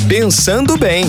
Pensando Bem.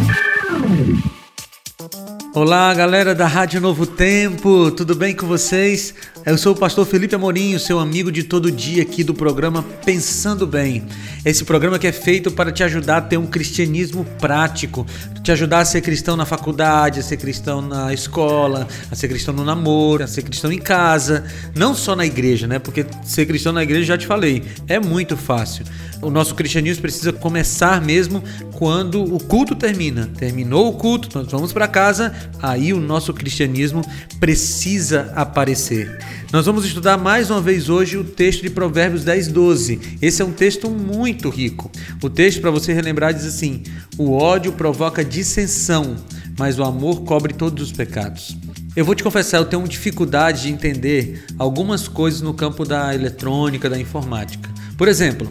Olá, galera da Rádio Novo Tempo, tudo bem com vocês? Eu sou o pastor Felipe Amorim, seu amigo de todo dia aqui do programa Pensando Bem. Esse programa que é feito para te ajudar a ter um cristianismo prático, te ajudar a ser cristão na faculdade, a ser cristão na escola, a ser cristão no namoro, a ser cristão em casa, não só na igreja, né? Porque ser cristão na igreja, já te falei, é muito fácil. O nosso cristianismo precisa começar mesmo quando o culto termina. Terminou o culto, nós vamos para casa, aí o nosso cristianismo precisa aparecer. Nós vamos estudar mais uma vez hoje o texto de Provérbios 10:12. Esse é um texto muito rico. O texto, para você relembrar, diz assim: o ódio provoca dissensão, mas o amor cobre todos os pecados. Eu vou te confessar, eu tenho dificuldade de entender algumas coisas no campo da eletrônica, da informática. Por exemplo,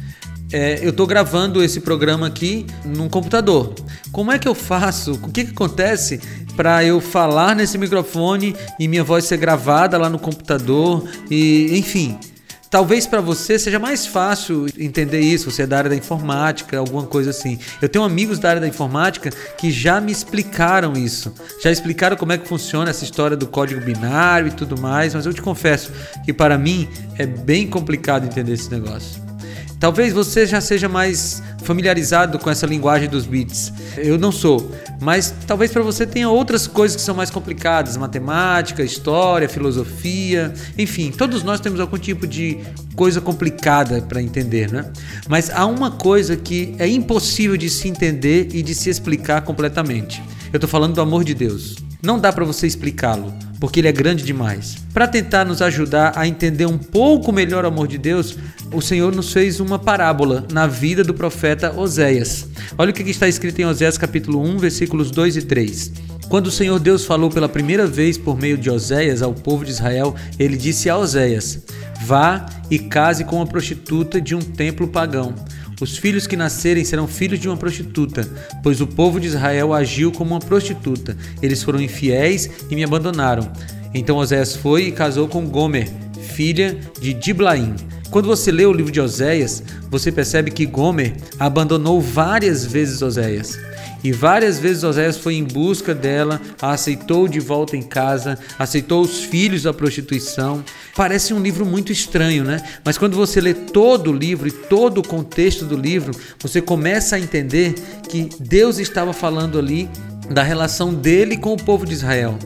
eu estou gravando esse programa aqui num computador. Como é que eu faço? O que acontece para eu falar nesse microfone e minha voz ser gravada lá no computador? E, enfim, talvez para você seja mais fácil entender isso. Você é da área da informática, alguma coisa assim. Eu tenho amigos da área da informática que já me explicaram isso. Já explicaram como é que funciona essa história do código binário e tudo mais. Mas eu te confesso que para mim é bem complicado entender esse negócio. Talvez você já seja mais familiarizado com essa linguagem dos bits. Eu não sou, mas talvez para você tenha outras coisas que são mais complicadas, matemática, história, filosofia, enfim, todos nós temos algum tipo de coisa complicada para entender, né? Mas há uma coisa que é impossível de se entender e de se explicar completamente. Eu estou falando do amor de Deus. Não dá para você explicá-lo, porque ele é grande demais. Para tentar nos ajudar a entender um pouco melhor o amor de Deus, o Senhor nos fez uma parábola na vida do profeta Oséias. Olha o que está escrito em Oséias capítulo 1, versículos 2 e 3. Quando o Senhor Deus falou pela primeira vez por meio de Oséias ao povo de Israel, ele disse a Oséias: vá e case com uma prostituta de um templo pagão. Os filhos que nascerem serão filhos de uma prostituta, pois o povo de Israel agiu como uma prostituta. Eles foram infiéis e me abandonaram. Então Oséias foi e casou com Gomer, filha de Diblaim. Quando você lê o livro de Oséias, você percebe que Gomer abandonou várias vezes Oséias. E várias vezes Oséias foi em busca dela, a aceitou de volta em casa, aceitou os filhos da prostituição. Parece um livro muito estranho, né? Mas quando você lê todo o livro e todo o contexto do livro, você começa a entender que Deus estava falando ali da relação dele com o povo de Israel.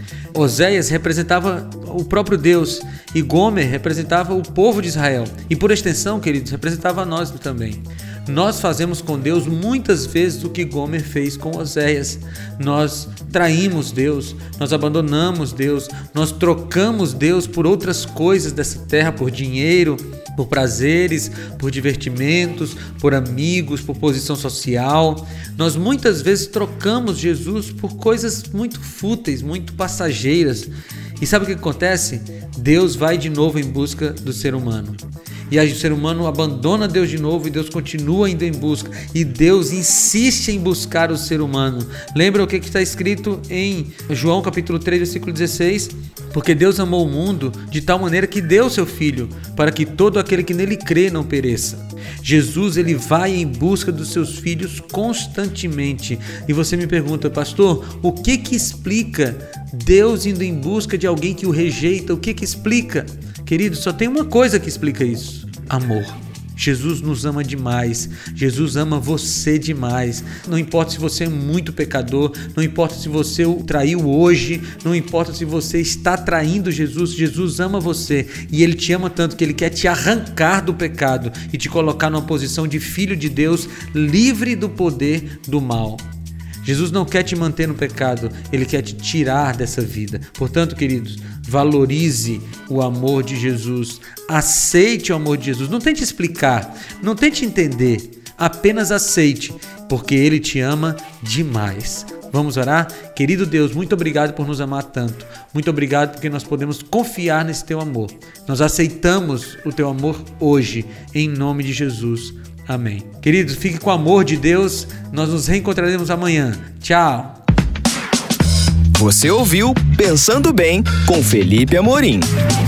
Oséias representava o próprio Deus e Gomer representava o povo de Israel. E por extensão, queridos, representava nós também. Nós fazemos com Deus muitas vezes o que Gomer fez com Oséias. Nós traímos Deus, nós abandonamos Deus, nós trocamos Deus por outras coisas dessa terra, por dinheiro, por prazeres, por divertimentos, por amigos, por posição social. Nós muitas vezes trocamos Jesus por coisas muito fúteis, muito passageiras. E sabe o que acontece? Deus vai de novo em busca do ser humano. E aí o ser humano abandona Deus de novo e Deus continua indo em busca. E Deus insiste em buscar o ser humano. Lembra o que está escrito em João capítulo 3, versículo 16? Porque Deus amou o mundo de tal maneira que deu o seu Filho, para que todo aquele que nele crê não pereça. Jesus, ele vai em busca dos seus filhos constantemente. E você me pergunta: pastor, o que explica Deus indo em busca de alguém que o rejeita? O que explica? Querido, só tem uma coisa que explica isso: amor. Jesus nos ama demais, Jesus ama você demais. Não importa se você é muito pecador, não importa se você o traiu hoje, não importa se você está traindo Jesus, Jesus ama você e Ele te ama tanto que Ele quer te arrancar do pecado e te colocar numa posição de filho de Deus, livre do poder do mal. Jesus não quer te manter no pecado, Ele quer te tirar dessa vida. Portanto, queridos, valorize o amor de Jesus, aceite o amor de Jesus. Não tente explicar, não tente entender, apenas aceite, porque Ele te ama demais. Vamos orar? Querido Deus, muito obrigado por nos amar tanto. Muito obrigado porque nós podemos confiar nesse Teu amor. Nós aceitamos o Teu amor hoje, em nome de Jesus. Amém. Queridos, fique com o amor de Deus. Nós nos reencontraremos amanhã. Tchau. Você ouviu Pensando Bem com Felipe Amorim.